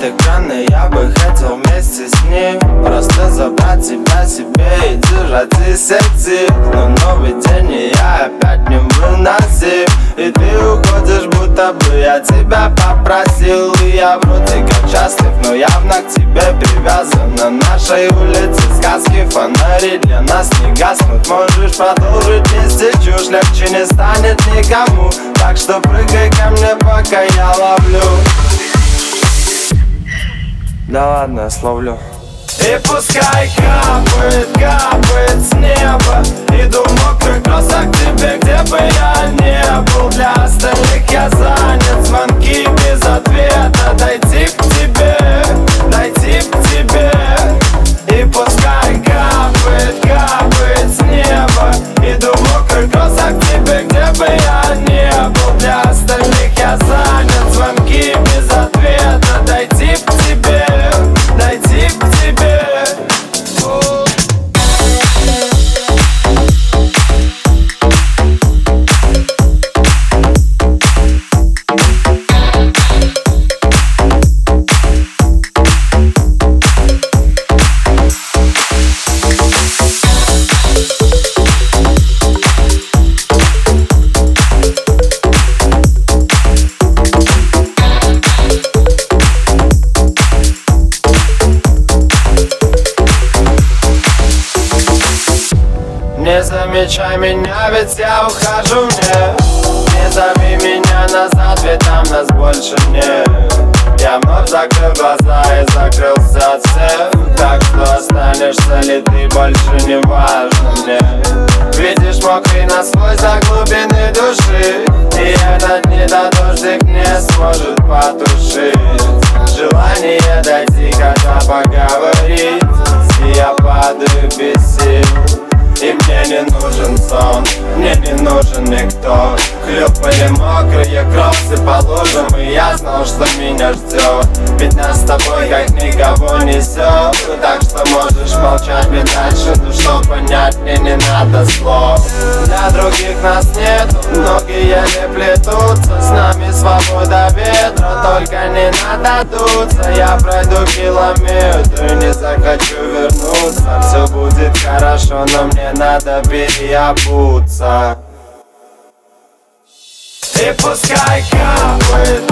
экрана, я бы хотел вместе с ним просто забрать тебя себе и держать из сети. Но новый день, и я опять не выносим, и ты уходишь, будто бы я тебя попросил. И я вроде как счастлив, но явно к тебе привязан. На нашей улице сказки, фонари для нас не гаснут. Можешь продолжить нести чушь, легче не станет никому. Так что прыгай ко мне, пока я ловлю. Да ладно, я словлю. И пускай капает, капает с неба. Иду в мокрых кроссах к тебе, где бы я не был. Для остальных я занят, звонки без ответа. Дойти к тебе, дойти к тебе. И пускай капает, капает с неба. Иду в мокрых кроссах к тебе, где бы я не был. Для остальных я занят, звонки без ответа. Дойти к тебе, дойти к тебе. Не замечай меня, ведь я ухожу, не зови меня назад, ведь там нас больше нет. Я вновь закрыл глаза и закрылся от всех. Так что останешься ли ты, больше не важно мне. Видишь мокрый насквозь до глубины души, и этот недодождик не сможет потушить желание дойти, когда поговорить. И я падаю без сил, и мне не нужен сон, мне не нужен никто. Хлюпали мокрые кроссы по лужам, и я знал, что меня ждет. Ведь нас с тобой как никого несет. Так что можешь молчать мне дальше, но что понять мне не надо слов. Для других нас нет, многие еле плетутся. С нами свобода ветра, только не надо дуться. Я пройду километры, не захочу вернуться. Все будет хорошо, но мне надо переобуться. И пускай капает,